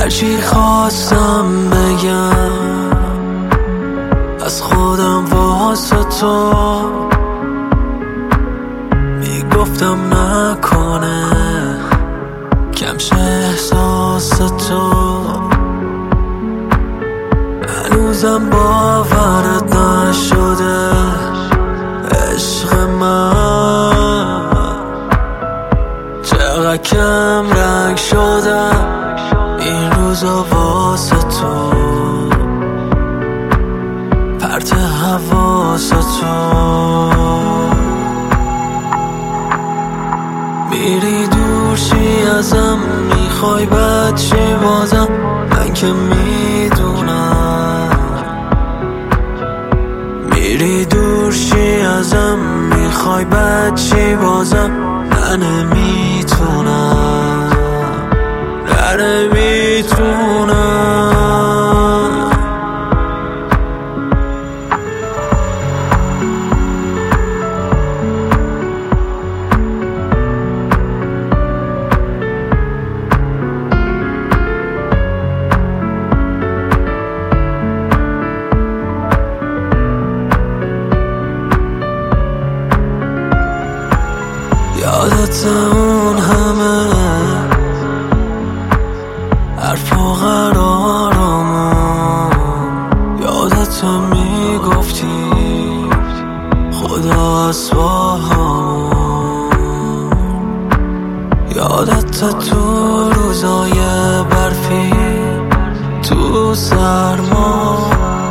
هرچی خواستم بگم از خودم واسه تو میگفتم نکنه کم شه احساس تو، هنوزم باورت نشده عشق من چقدر کم رنگ شدم این روزا واسه تو، پرت حواس تو. میری دور شی ازم، میخوای بد شی بازم، من که میدونم. میری دور شی ازم، میخوای بد شی بازم، من نمیتونم، نمیتونم. یادت اون همه حرف و قرارمون، یادت میگفتی خدا هست با همون، یادت تو روزای برفی تو سرما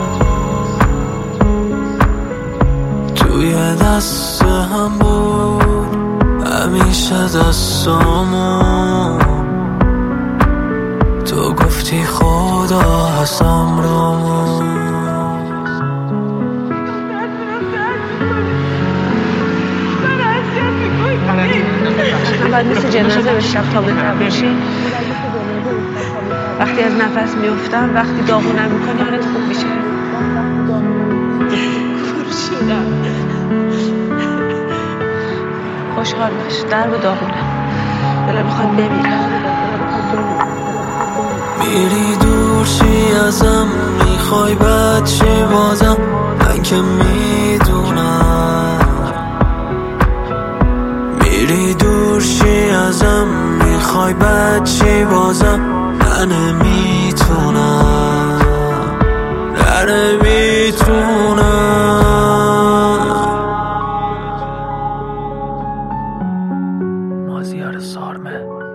توی دست هم بود همیشه دستامون، تو گفتی خدا هست امرامون. بعد مثل جنازه به شب تا بهتر باشی. وقتی از نفس میفتم، وقتی داغونم میکنی حالت خوب میشه. خوشحال باش، در و داغونم، دلم میخواد بمیرم. میری دور شی ازم، میخوای بد شی بازم، من که میدونم. میری دور شی ازم، میخوای بد شی بازم، من نمیتونم، نمیتونم. مازیار سارمه.